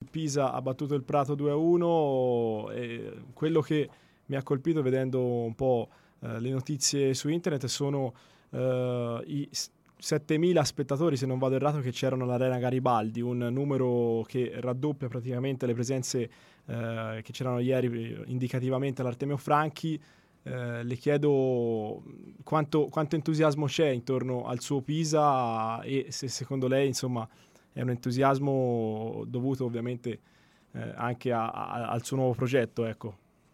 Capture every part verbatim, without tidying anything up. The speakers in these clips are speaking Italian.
Pisa ha battuto il Prato due a uno e quello che mi ha colpito vedendo un po' eh, le notizie su internet sono eh, i settemila spettatori, se non vado errato, che c'erano all'Arena Garibaldi, un numero che raddoppia praticamente le presenze eh, che c'erano ieri indicativamente all'Artemio Franchi. Eh, le chiedo quanto, quanto entusiasmo c'è intorno al suo Pisa e se secondo lei insomma è un entusiasmo dovuto ovviamente eh, anche a, a, al suo nuovo progetto, ecco.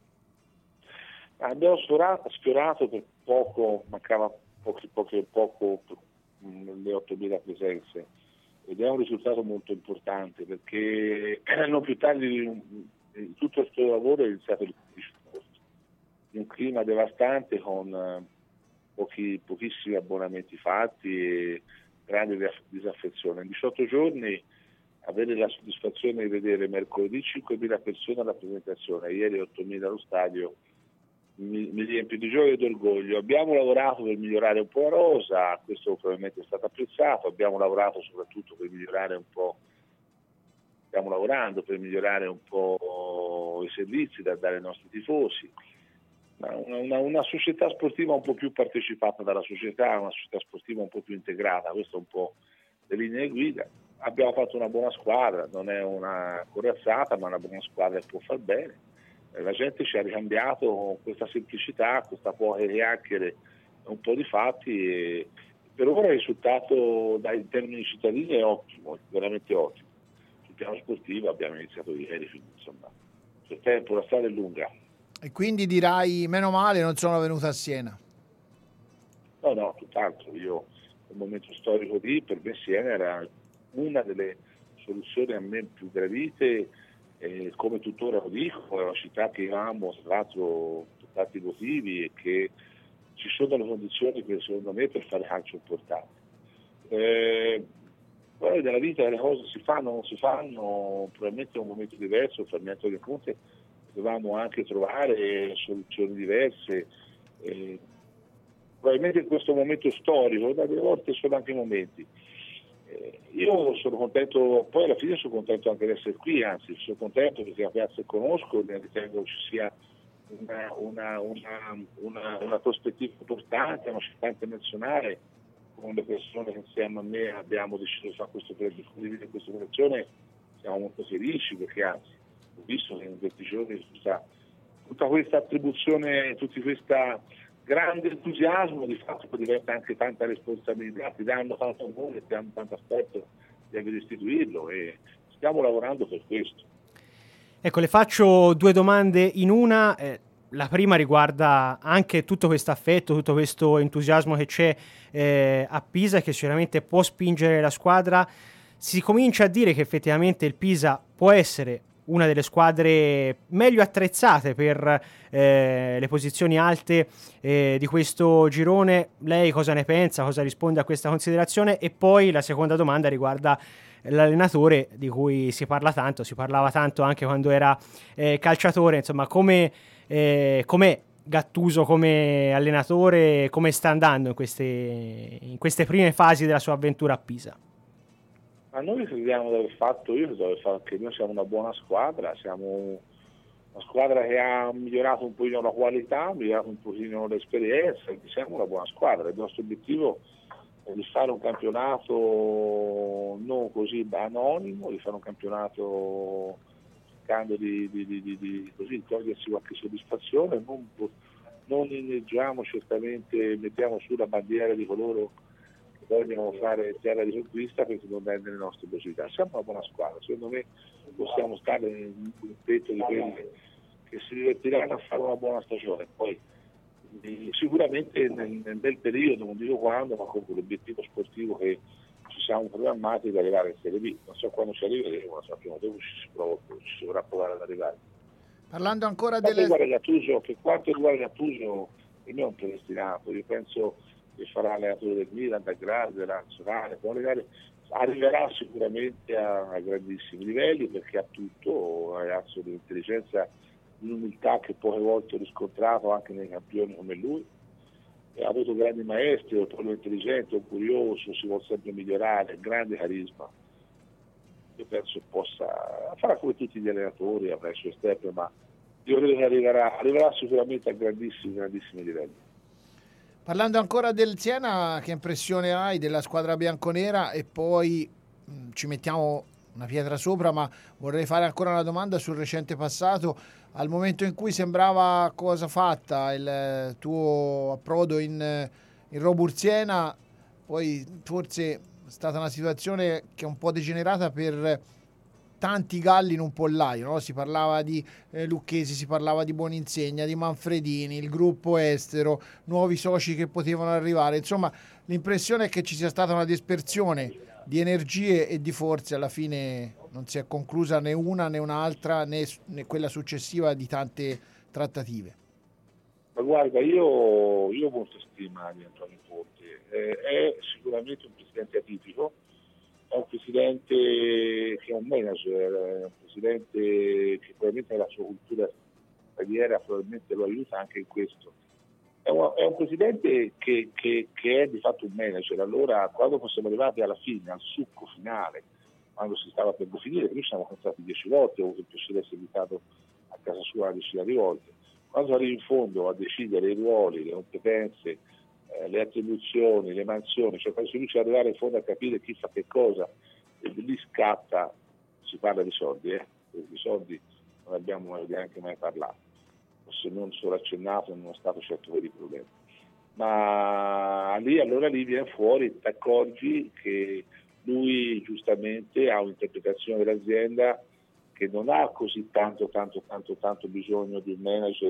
Abbiamo sfiorato, sfiorato per poco, mancava pochi, pochi, poco mh, le ottomila presenze ed è un risultato molto importante perché non più tardi di tutto il suo lavoro è iniziato il quindici agosto, in un clima devastante con eh, pochi, pochissimi abbonamenti fatti e grande disaffezione. In diciotto giorni avere la soddisfazione di vedere mercoledì cinquemila persone alla presentazione, ieri ottomila allo stadio, mi, mi riempie di gioia e d'orgoglio. Abbiamo lavorato per migliorare un po' la rosa, questo probabilmente è stato apprezzato, abbiamo lavorato soprattutto per migliorare un po', stiamo lavorando per migliorare un po' i servizi da dare ai nostri tifosi. Una, una, una società sportiva un po' più partecipata dalla società, una società sportiva un po' più integrata, questo è un po' le linee guida. Abbiamo fatto una buona squadra, non è una corazzata, ma una buona squadra che può far bene. La gente ci ha ricambiato con questa semplicità, questa poche chiacchiere, un po' di fatti e per ora il risultato dai termini cittadini è ottimo, veramente ottimo. Sul piano sportivo abbiamo iniziato ieri, quindi insomma il tempo, la strada è lunga. E quindi dirai meno male non sono venuto a Siena. No, no, tutt'altro. Io nel momento storico lì per me Siena era una delle soluzioni a me più gradite, eh, come tuttora lo dico, è una città che amo, tra l'altro per tanti motivi e che ci sono le condizioni per, secondo me, per fare calcio importante. Eh, poi nella vita le cose si fanno o non si fanno, probabilmente è un momento diverso, per me Antonio Conte dovevamo anche trovare soluzioni diverse. Eh, probabilmente in questo momento storico, da delle volte sono anche momenti. Eh, io sono contento, poi alla fine sono contento anche di essere qui, anzi sono contento perché la piazza che conosco, ne ritengo ci sia una, una, una, una, una prospettiva importante, una città internazionale, con le persone che insieme a me abbiamo deciso di fare questo progetto, condividere questa operazione, siamo molto felici perché anzi ho visto che in questi giorni tutta, tutta questa attribuzione, tutta questa grande entusiasmo di fatto diventa anche tanta responsabilità, ti danno tanto amore, ti danno tanto aspetto, devi restituirlo e stiamo lavorando per questo. Ecco, le faccio due domande in una. Eh, la prima riguarda anche tutto questo affetto, tutto questo entusiasmo che c'è eh, a Pisa, che sicuramente può spingere la squadra. Si comincia a dire che effettivamente il Pisa può essere una delle squadre meglio attrezzate per eh, le posizioni alte eh, di questo girone. Lei cosa ne pensa? Cosa risponde a questa considerazione? E poi la seconda domanda riguarda l'allenatore di cui si parla tanto, si parlava tanto anche quando era eh, calciatore, insomma, come eh, com'è Gattuso come allenatore, come sta andando in queste, in queste prime fasi della sua avventura a Pisa? Ma noi crediamo di aver fatto, io credo di aver fatto che noi siamo una buona squadra, siamo una squadra che ha migliorato un pochino la qualità, ha migliorato un pochino l'esperienza, siamo una buona squadra. Il nostro obiettivo è di fare un campionato non così anonimo, di fare un campionato cercando di, di, di, di, di così, togliersi qualche soddisfazione, non, non inneggiamo certamente, mettiamo sulla bandiera di coloro vogliono fare terra di conquista perché non è nelle nostre possibilità. Siamo una buona squadra, secondo me possiamo stare nel gruppetto di quelli che si divertiranno a fare una buona stagione. Poi sicuramente nel, nel bel periodo, non dico quando, ma comunque l'obiettivo sportivo che ci siamo programmati è di arrivare in Serie B. Non so quando ci arriveremo, ma sappiamo dove ci si, prova, ci si dovrà provare ad arrivare. Parlando ancora per delle... riguarda Gattuso, per quanto riguarda Gattuso, per me è un predestinato, io penso che farà allenatore del Milan, del Grande, della Nazionale, arriverà sicuramente a, a grandissimi livelli perché ha tutto, un ragazzo di intelligenza, di umiltà che poche volte ho riscontrato anche nei campioni come lui, e ha avuto grandi maestri, è proprio intelligente, è curioso, si vuole sempre migliorare, grande carisma. io penso possa, farà come tutti gli allenatori, avrà i suoi step, ma io credo che arriverà, arriverà sicuramente a grandissimi, grandissimi livelli. Parlando ancora del Siena, che impressione hai della squadra bianconera? E poi mh, ci mettiamo una pietra sopra, ma vorrei fare ancora una domanda sul recente passato. Al momento in cui sembrava cosa fatta il tuo approdo in, in Robur Siena, poi forse è stata una situazione che è un po' degenerata per tanti galli in un pollaio, no? Si parlava di eh, Lucchesi, si parlava di Buoninsegna, di Manfredini, il gruppo estero, nuovi soci che potevano arrivare. Insomma, l'impressione è che ci sia stata una dispersione di energie e di forze. Alla fine non si è conclusa né una né un'altra, né, né quella successiva di tante trattative. Ma guarda, io, io ho molta stima di Antonio Conte, eh, è sicuramente un presidente atipico, è un presidente che è un manager, è un presidente che probabilmente nella sua cultura carriera probabilmente lo aiuta anche in questo. È un, è un presidente che, che, che è di fatto un manager. Allora, quando siamo arrivati alla fine, al succo finale, quando si stava per definire, noi siamo stati dieci volte, ho avuto il piacere di essere invitato a casa sua una decina di volte. Quando arrivi in fondo a decidere i ruoli, le competenze, eh, le attribuzioni, le mansioni, cioè quando si riesce ad arrivare in fondo a capire chi fa che cosa, e lì scatta, si parla di soldi, eh? Di soldi non abbiamo neanche mai parlato, se non solo accennato, non è stato certo veri problemi. Ma lì allora lì viene fuori, ti accorgi che lui giustamente ha un'interpretazione dell'azienda che non ha così tanto, tanto, tanto, tanto bisogno di un manager,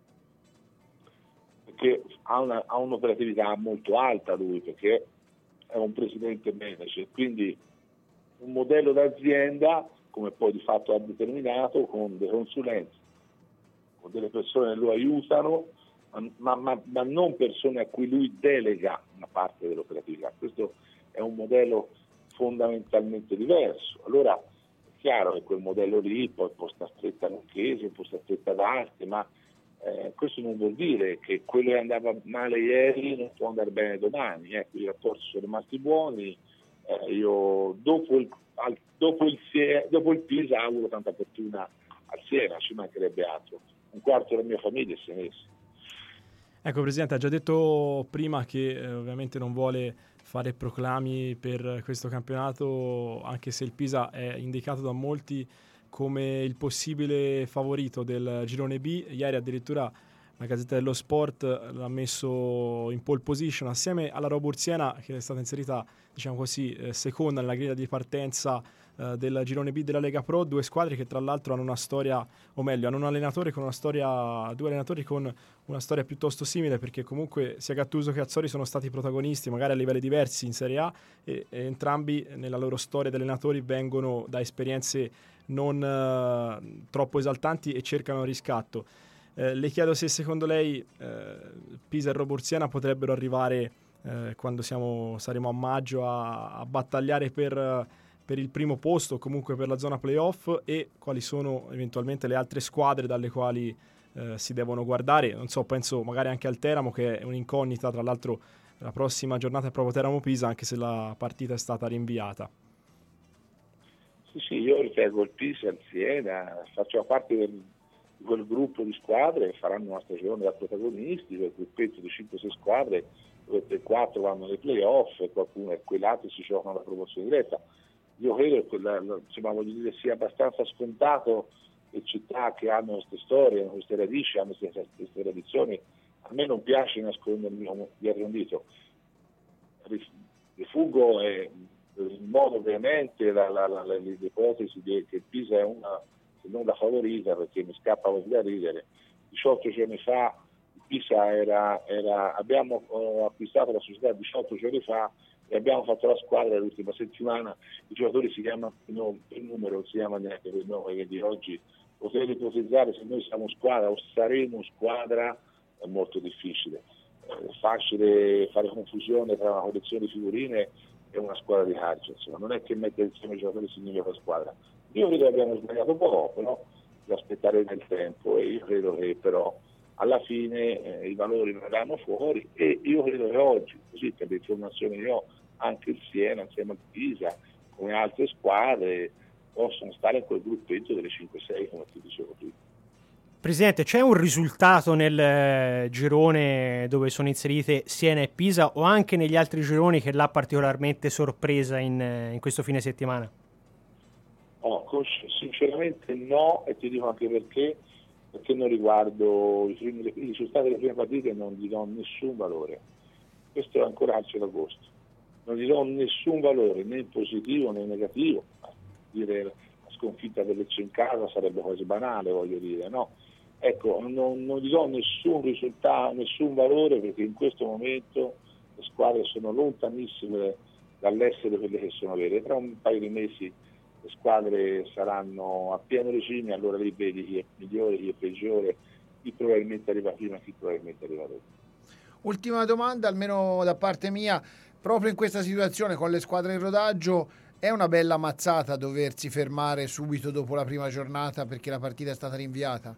perché ha, una, ha un'operatività molto alta lui, perché è un presidente manager, quindi un modello d'azienda, come poi di fatto ha determinato, con dei consulenti, con delle persone che lo aiutano, ma, ma, ma non persone a cui lui delega una parte dell'operatività. Questo è un modello fondamentalmente diverso. Allora è chiaro che quel modello lì poi può stare stretta a Lucchesi, può stare stretta ad altri, ma eh, questo non vuol dire che quello che andava male ieri non può andare bene domani. Ecco, i rapporti sono rimasti buoni. Eh, io dopo il, al, dopo, il, dopo il Pisa auguro tanta fortuna al Siena, ci mancherebbe altro. Un quarto della mia famiglia è senese. Ecco, Presidente, ha già detto prima che eh, ovviamente non vuole fare proclami per questo campionato, anche se il Pisa è indicato da molti come il possibile favorito del girone B. Ieri addirittura la Gazzetta dello Sport l'ha messo in pole position assieme alla Robur Siena, che è stata inserita, diciamo così, eh, seconda nella griglia di partenza eh, del girone B della Lega Pro. Due squadre che tra l'altro hanno una storia, o meglio, hanno un allenatore con una storia, due allenatori con una storia piuttosto simile, perché comunque sia Gattuso che Azzori sono stati protagonisti, magari a livelli diversi in Serie A, e, e entrambi nella loro storia di allenatori vengono da esperienze non eh, troppo esaltanti e cercano riscatto. Eh, le chiedo se secondo lei eh, Pisa e Robur Siena potrebbero arrivare eh, quando siamo, saremo a maggio a, a battagliare per, per il primo posto o comunque per la zona playoff, e quali sono eventualmente le altre squadre dalle quali eh, si devono guardare. Non so, penso magari anche al Teramo, che è un'incognita, tra l'altro la prossima giornata è proprio Teramo-Pisa, anche se la partita è stata rinviata. Sì, sì, io ritengo il Pisa, il Siena, faccio parte del quel gruppo di squadre che faranno una stagione da protagonisti, quel gruppetto di cinque sei squadre dove tre quattro vanno nei playoff e qualcuno e quei altri si giocano la promozione diretta. Io credo che quella, insomma, voglio dire, sia abbastanza scontato che città che hanno queste storie, queste radici, hanno queste, queste tradizioni. A me non piace nascondermi dietro un dito. Rifuggo eh, in modo veemente la, la, la, la, l'ipotesi di, che il Pisa è una, se non la favorita, perché mi scappa da ridere. diciotto giorni fa il Pisa era, era abbiamo oh, acquistato la società diciotto giorni fa e abbiamo fatto la squadra l'ultima settimana. I giocatori si chiamano no, per numero, non si chiama neanche per nome, quindi oggi poter ipotizzare se noi siamo squadra o saremo squadra è molto difficile. È facile fare confusione tra una collezione di figurine e una squadra di calcio, insomma, non è che mettere insieme i giocatori significa squadra. Io credo che abbiamo sbagliato poco, però da aspettare nel tempo, e io credo che però alla fine eh, i valori verranno fuori, e io credo che oggi, così per le informazioni che ho, anche il Siena insieme al Pisa, come altre squadre, possono stare in quel gruppetto delle cinque sei, come ti dicevo prima. Presidente, c'è un risultato nel girone dove sono inserite Siena e Pisa o anche negli altri gironi che l'ha particolarmente sorpresa in, in questo fine settimana? Oh, sinceramente no, e ti dico anche perché, perché non riguardo i, primi, i risultati delle prime partite, non gli do nessun valore. Questo è ancora calcio d'agosto. Non gli do nessun valore, né positivo né negativo. Dire la sconfitta del Lecce in casa sarebbe quasi banale, voglio dire, no? Ecco, non, non gli do nessun risultato, nessun valore, perché in questo momento le squadre sono lontanissime dall'essere quelle che sono vere. Tra un paio di mesi le squadre saranno a pieno regime, allora lì vedi chi è migliore, chi è peggiore, chi probabilmente arriva prima, chi probabilmente arriva dopo. Ultima domanda, almeno da parte mia, proprio in questa situazione con le squadre in rodaggio, è una bella mazzata doversi fermare subito dopo la prima giornata perché la partita è stata rinviata?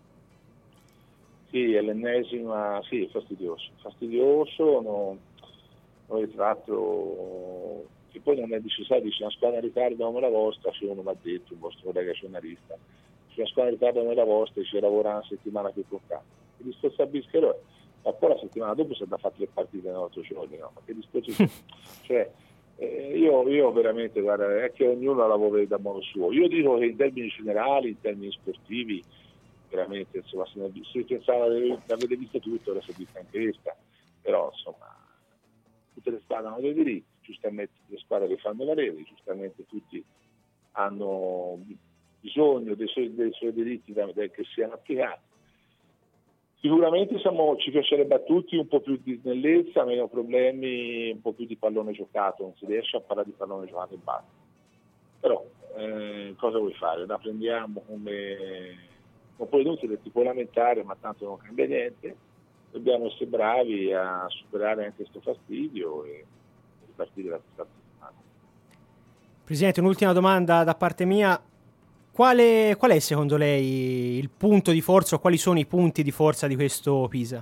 Sì, è l'ennesima, sì, è fastidioso, fastidioso, non, non ritratto, che poi non è necessario, dice una squadra in ritardo come la vostra, se uno mi ha detto, un vostro collega giornalista, se una squadra in ritardo come la vostra ci lavora una settimana più con calma. Il discorso a Bischero è, ma poi la settimana dopo si è da fare tre partite in otto giorni, no? Ma che discorso c'è? Cioè, eh, io, io veramente, guarda, è che ognuno la lavora da modo suo. Io dico che in termini generali, in termini sportivi, veramente, insomma, se, se pensava di avere visto tutto, adesso ho visto anche questa, però insomma tutte le squadre hanno dei diritti, giustamente le squadre che fanno valere, giustamente tutti hanno bisogno dei suoi, dei suoi diritti da, da, che siano applicati. Sicuramente siamo, ci piacerebbe a tutti un po' più di snellezza, meno problemi, un po' più di pallone giocato, non si riesce a parlare di pallone giocato e basta. Però eh, cosa vuoi fare? La prendiamo come... non puoi inutile, ti puoi lamentare, ma tanto non cambia niente. Dobbiamo essere bravi a superare anche questo fastidio e ripartire da questa settimana. Presidente, un'ultima domanda da parte mia. Quale, qual è secondo lei il punto di forza o quali sono i punti di forza di questo Pisa?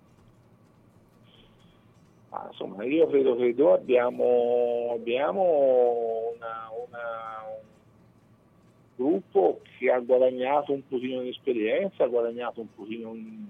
Ah, insomma, io credo che noi abbiamo, abbiamo una, una, un gruppo che ha guadagnato un pochino di esperienza, ha guadagnato un pochino in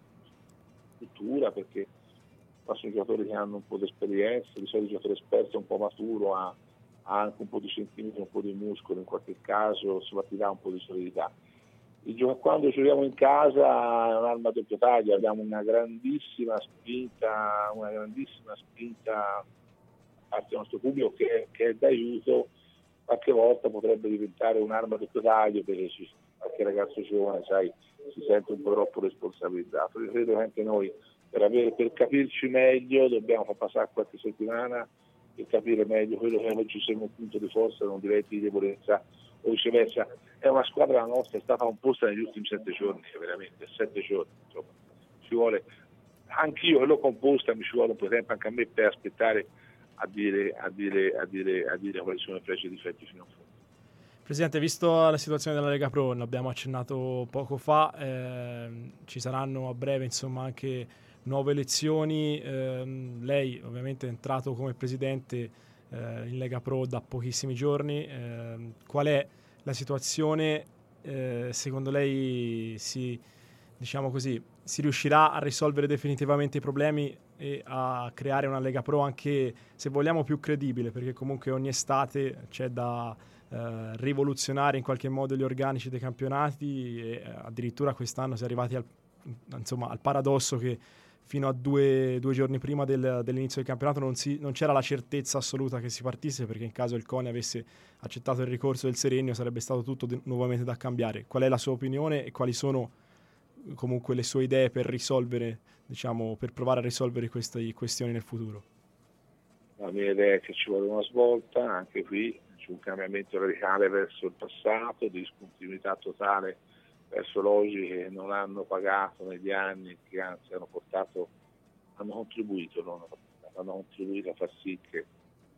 cultura, perché sono giocatori che hanno un po' di esperienza, di solito il giocatore esperto, un po' maturo, ha, ha anche un po' di centimetri, un po' di muscolo, in qualche caso insomma, ti dà un po' di solidità. Il, quando giochiamo in casa è un'arma a doppio taglio, abbiamo una grandissima spinta, una grandissima spinta a parte del nostro pubblico che, che è d'aiuto. Qualche volta potrebbe diventare un'arma a doppio taglio perché ci, qualche ragazzo giovane, sai, si sente un po' troppo responsabilizzato. Io credo che anche noi per, avere, per capirci meglio dobbiamo far passare qualche settimana per capire meglio quello che oggi siamo un punto di forza, non diventi di debolezza o viceversa. È una squadra, la nostra, è stata composta negli ultimi sette giorni, veramente, sette giorni, insomma. Ci vuole, anch'io che l'ho composta, mi ci vuole un po' di tempo anche a me per aspettare a dire, a dire, a dire, a dire quali sono i pregi e i difetti fino a fondo. Presidente, visto la situazione della Lega Pro, l'abbiamo accennato poco fa, eh, ci saranno a breve insomma anche nuove elezioni, eh, lei ovviamente è entrato come presidente eh, in Lega Pro da pochissimi giorni, eh, qual è la situazione, eh, secondo lei si, diciamo così, si riuscirà a risolvere definitivamente i problemi e a creare una Lega Pro anche, se vogliamo, più credibile, perché comunque ogni estate c'è da eh, rivoluzionare in qualche modo gli organici dei campionati e addirittura quest'anno si è arrivati al, insomma, al paradosso che fino a due, due giorni prima del, dell'inizio del campionato non, si, non c'era la certezza assoluta che si partisse, perché in caso il CONI avesse accettato il ricorso del Serenio sarebbe stato tutto di, nuovamente da cambiare. Qual è la sua opinione e quali sono comunque le sue idee per risolvere, diciamo, per provare a risolvere queste questioni nel futuro? La mia idea è che ci vuole una svolta, anche qui c'è un cambiamento radicale verso il passato, di discontinuità totale verso logiche che non hanno pagato negli anni, che anzi hanno portato, hanno contribuito, non hanno contribuito a far sì che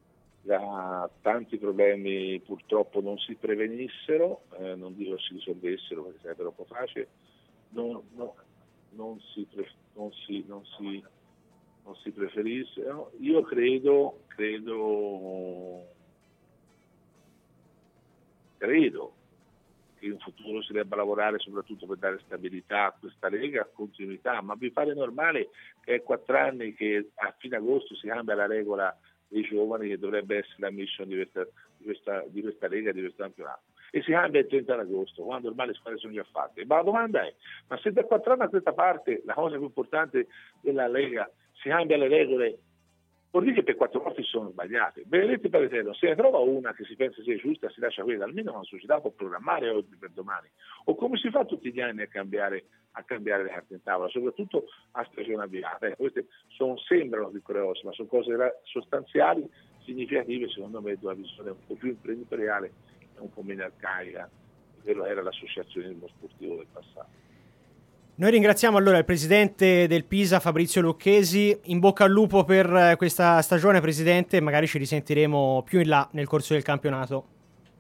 da tanti problemi purtroppo non si prevenissero, eh, non dico si risolvessero perché sarebbe troppo facile, non, no, non, si, non, si, non, si, non si preferissero. Io credo, credo credo che in futuro si debba lavorare soprattutto per dare stabilità a questa Lega, continuità, ma vi pare normale che è quattro anni che a fine agosto si cambia la regola dei giovani che dovrebbe essere la mission di questa, di questa, di questa Lega, di questo campionato, e si cambia il trenta agosto, quando ormai le squadre sono già fatte? Ma la domanda è, ma se da quattro anni a questa parte la cosa più importante della Lega si cambia le regole, vuol dire che per quattro volte si sono sbagliate. Benedetti Paretello, se ne trova una che si pensa sia giusta, si lascia quella, almeno una società può programmare oggi per domani. O come si fa tutti gli anni a cambiare, a cambiare le carte in tavola, soprattutto a stagione avviata. Eh, queste sono, sembrano piccole cose, ma sono cose sostanziali, significative, secondo me, di una visione un po' più imprenditoriale e un po' meno arcaica di quello che era l'associazionismo sportivo del passato. Noi ringraziamo allora il presidente del Pisa, Fabrizio Lucchesi. In bocca al lupo per questa stagione, presidente, magari ci risentiremo più in là nel corso del campionato.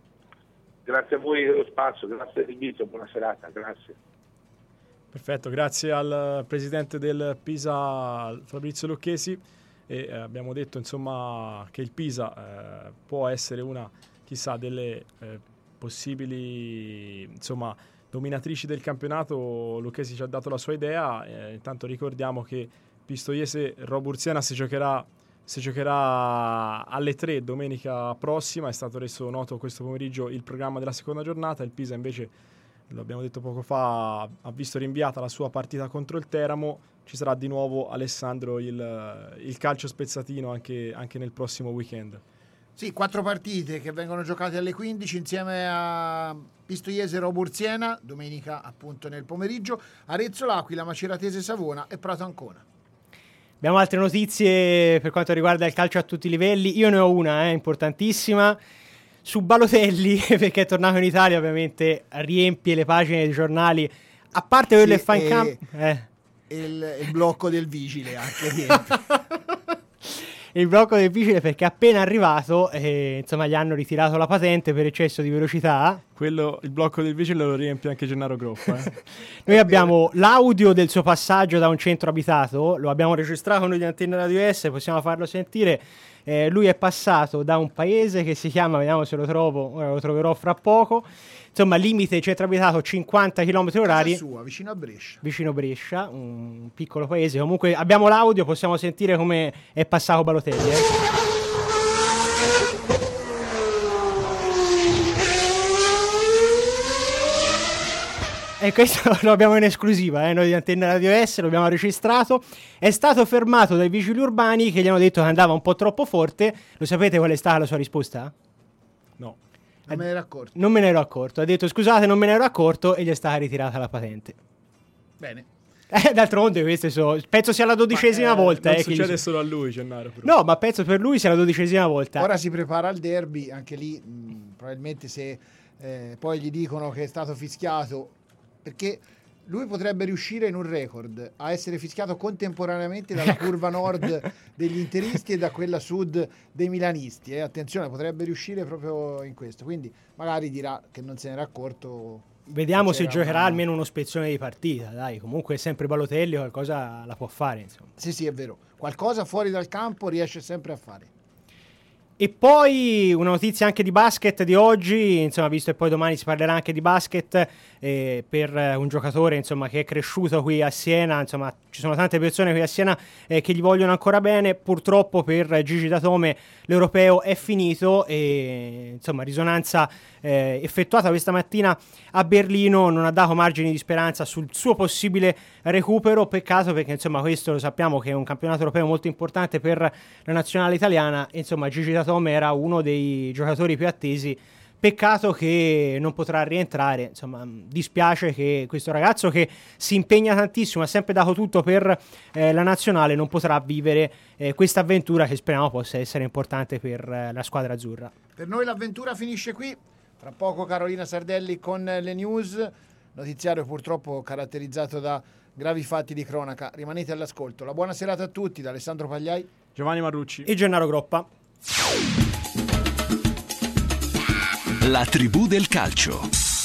Grazie a voi dello spazio, grazie dell'invito, buona serata, grazie. Perfetto, grazie al presidente del Pisa, Fabrizio Lucchesi. E eh, abbiamo detto insomma che il Pisa eh, può essere una, chissà, delle eh, possibili insomma dominatrici del campionato. Lucchesi ci ha dato la sua idea. Eh, intanto ricordiamo che Pistoiese Roburziana si giocherà, si giocherà alle tre domenica prossima. È stato reso noto questo pomeriggio il programma della seconda giornata. Il Pisa invece, lo abbiamo detto poco fa, ha visto rinviata la sua partita contro il Teramo. Ci sarà di nuovo, Alessandro, il, il calcio spezzatino anche, anche nel prossimo weekend. Sì, quattro partite che vengono giocate alle quindici insieme a Pistoiese Roburziana, domenica appunto nel pomeriggio, Arezzo L'Aquila, Maceratese Savona e Prato Ancona. Abbiamo altre notizie per quanto riguarda il calcio a tutti i livelli. Io ne ho una, eh, importantissima, su Balotelli, perché è tornato in Italia, ovviamente riempie le pagine dei giornali, a parte quello sì, che fa in e, campo... Eh. Il, il blocco del vigile anche riempie. Il blocco del vigile perché appena arrivato eh, insomma gli hanno ritirato la patente per eccesso di velocità. Quello, il blocco del vigile lo riempie anche Gennaro Groppa. Eh. Noi abbiamo l'audio del suo passaggio da un centro abitato, lo abbiamo registrato noi di Antenna Radio S, possiamo farlo sentire. Eh, lui è passato da un paese che si chiama, vediamo se lo trovo, ora lo troverò fra poco, insomma limite centro abitato cinquanta chilometri orari. Casa sua, vicino a Brescia. Vicino Brescia, un piccolo paese. Comunque abbiamo l'audio, possiamo sentire come è passato Balotelli. Eh. E questo lo abbiamo in esclusiva, eh? Noi di Antenna Radio S, lo abbiamo registrato. È stato fermato dai vigili urbani che gli hanno detto che andava un po' troppo forte. Lo sapete qual è stata la sua risposta? No. Non me ne ero accorto. Non me ne ero accorto. Ha detto scusate, non me ne ero accorto, e gli è stata ritirata la patente. Bene. Eh, d'altronde queste sono, penso sia la dodicesima ma, eh, volta. Non eh, succede gli... solo a lui, Gennaro. Però. No, ma penso per lui sia la dodicesima volta. Ora si prepara al derby, anche lì mh, probabilmente se eh, poi gli dicono che è stato fischiato, perché lui potrebbe riuscire in un record a essere fischiato contemporaneamente dalla curva nord degli interisti e da quella sud dei milanisti. Eh. Attenzione, potrebbe riuscire proprio in questo. Quindi magari dirà che non se n'era accorto. Vediamo se giocherà una... almeno uno spezzone di partita. Dai, comunque è sempre Balotelli, qualcosa la può fare. Insomma. Sì, sì, è vero. Qualcosa fuori dal campo riesce sempre a fare. E poi una notizia anche di basket di oggi, insomma, visto che poi domani si parlerà anche di basket, eh, per un giocatore insomma che è cresciuto qui a Siena, insomma ci sono tante persone qui a Siena eh, che gli vogliono ancora bene. Purtroppo per Gigi Datome l'europeo è finito e insomma risonanza eh, effettuata questa mattina a Berlino non ha dato margini di speranza sul suo possibile recupero. Peccato, perché insomma questo lo sappiamo che è un campionato europeo molto importante per la nazionale italiana e insomma Gigi Datome era uno dei giocatori più attesi. Peccato che non potrà rientrare, insomma dispiace che questo ragazzo che si impegna tantissimo, ha sempre dato tutto per eh, la nazionale, non potrà vivere eh, questa avventura che speriamo possa essere importante per eh, la squadra azzurra. Per noi l'avventura finisce qui, tra poco Carolina Sardelli con le news, notiziario purtroppo caratterizzato da gravi fatti di cronaca. Rimanete all'ascolto. La buona serata a tutti da Alessandro Pagliai, Giovanni Marrucci e Gennaro Groppa. La tribù del calcio.